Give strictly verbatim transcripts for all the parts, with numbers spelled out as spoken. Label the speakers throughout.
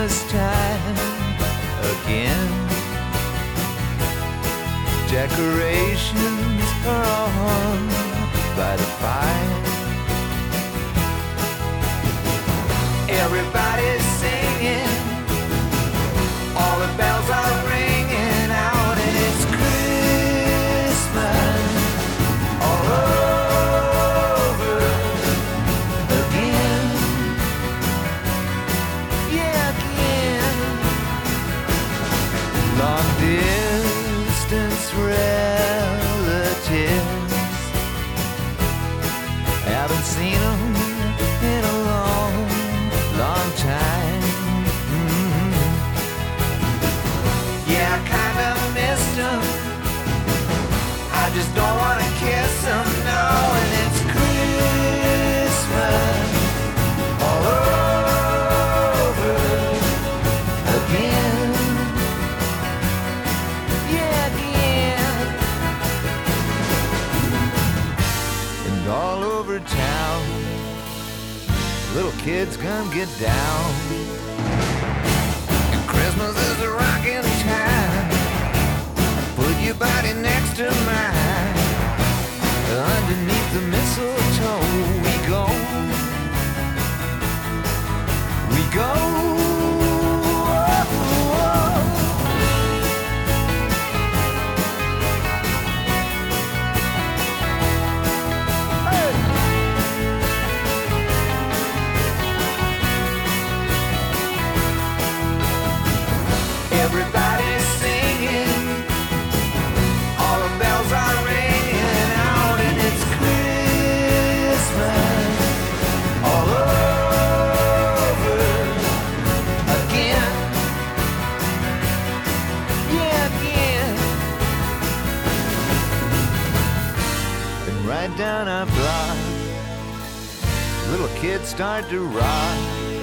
Speaker 1: Christmas time again. Decorations are on by the fire. Everybody's singing, all the bells are ringing out, and it's Christmas all over again. Yeah, again. Long distance relatives, haven't seen them in a long, long time. Mm-hmm. Yeah, I kinda missed them. I just don't wanna kiss them, no. And it's Christmas all over again. Yeah, again. And all over town, little kids come get down. And Christmas is a rockin' time. Put your body next to mine. Underneath the mistletoe we go. We go. Everybody's singing, all the bells are ringing out, and it's Christmas all over again. Yeah, again. And right down our block, little kids start to rock.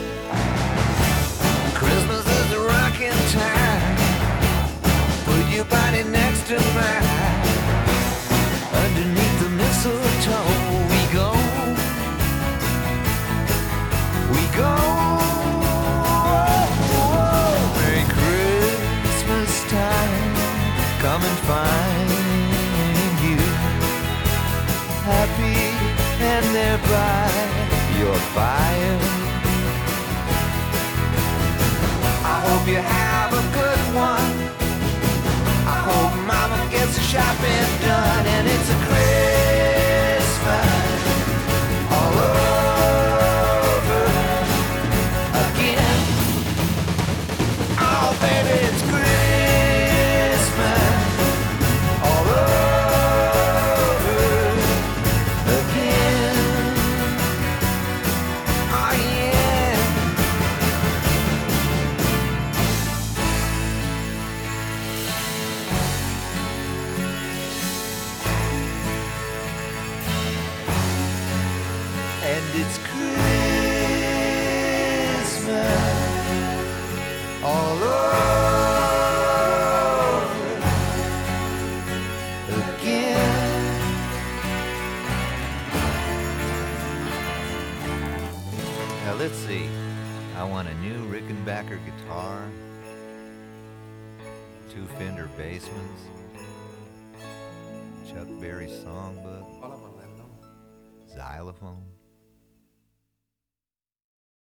Speaker 1: Christmas is a rockin' time. Put your body next to mine. Underneath the mistletoe we go. We go. Merry Christmas time. Come and find you happy and there by your fire. I hope you have a good one. I hope mama gets the shopping done, and it's a Christmas all over again. Oh, baby, it's Christmas all over again. Oh, yeah. And it's Christmas all over again. Now let's see. I want a new Rickenbacker guitar, two Fender Bassmans, Chuck Berry songbook, xylophone.